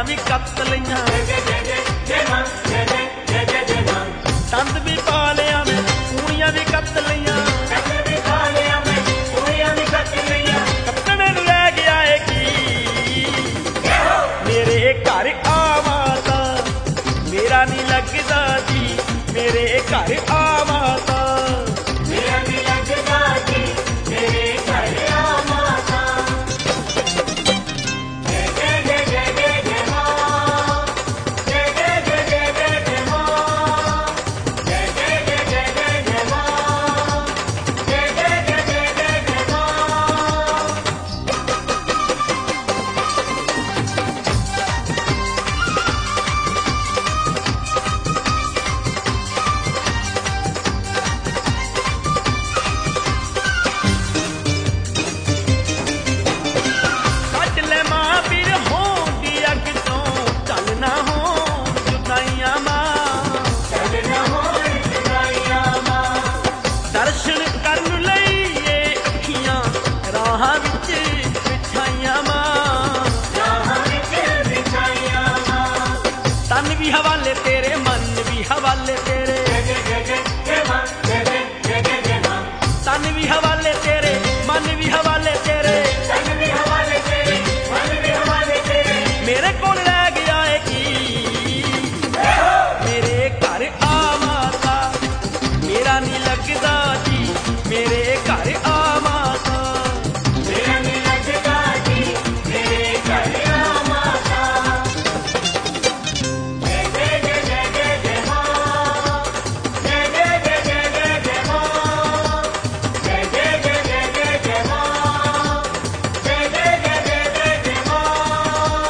भी कत लिया तंद भी पा लिया मैं पूड़ियां भी कत लिया कत्तने नूं लै गया है की मेरे घर आवा तां मेरा नहीं लगदा जी मेरे घर आवा तां मेरा नहीं लगदा जी मेरे घर आवा दर्शन करन लई अखियां राह विच बिछाइयां तन भी हवाले तेरे मन भी हवाले तेरे तन भी हवाले तेरे मन भी हवाले तेरे मेरे कोल लै गया है की मेरे घर आवा तां मेरा नहीं लगदा जी मेरे घर आवा तां मेरा नहीं लगदा जी मेरे घर आवा तां जय जय जय जय जय जय मां जय जय जय जय जय जय मां जय जय जय जय जय जय मां जय जय जय जय जय जय मां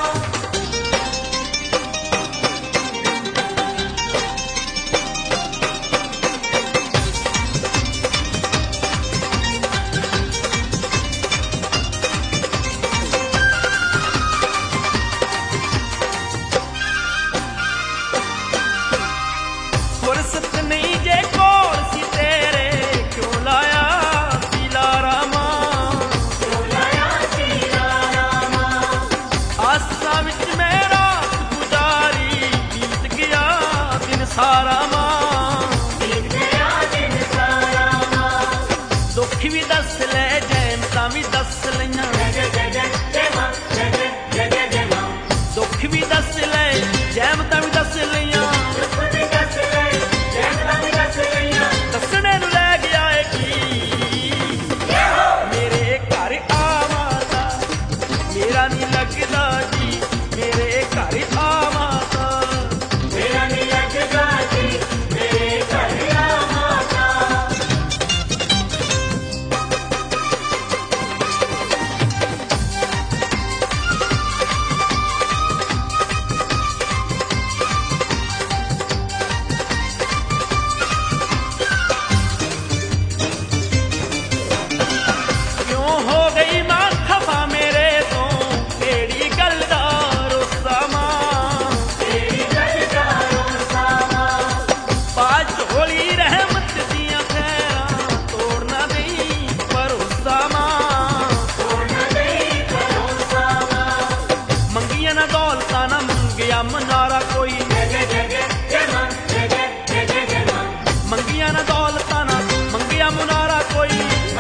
फुर्सत नहीं जे कोल सी तेरे क्यों लाया सीलारामा आसा विच मैं रात गुजारी बीत गया दिन सारा दुख भी दस ले जैमतां भी दस लियां दुख भी दस ले जैमतां भी दस लियां दसने नूं लै गया है की मेरे घर आवा तां मेरा नहीं लगदा जी मेरे घर आवा तां मेरा नहीं लगदा जी मेरे घर आवा तां क्यों हो गई मां खफा मेरे तो तेरी गल दा रोसा मां पा झोली रहमत दियां खैरां तोड़ ना देई भरोसा मां मंगिया ना दौलतां ना मंगिया मनारा कोई मंगिया ना दौलतां ना मंगिया मुनारा कोई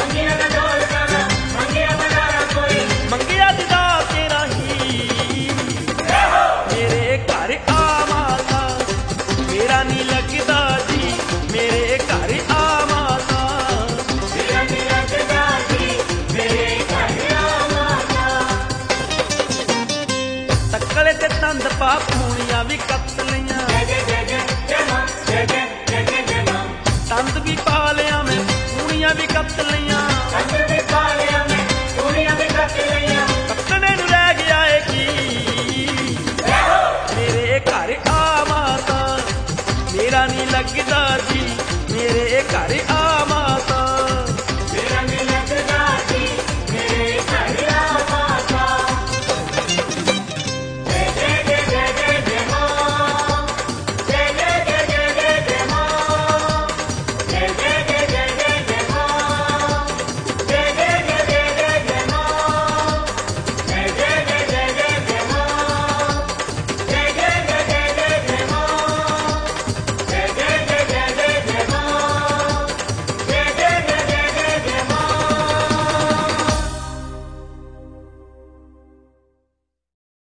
मंगिया दिदा तेरा ही मेरे घर आवा तां मेरा नहीं लगदा जी मेरे घर आवा तां मेरा नहीं लगदा जी मेरे घर आवा तां तक्कले ते तंद पा पूड़ियां भी कत लियां तंद भी पा लिया मैं पूड़ियां भी कत लियां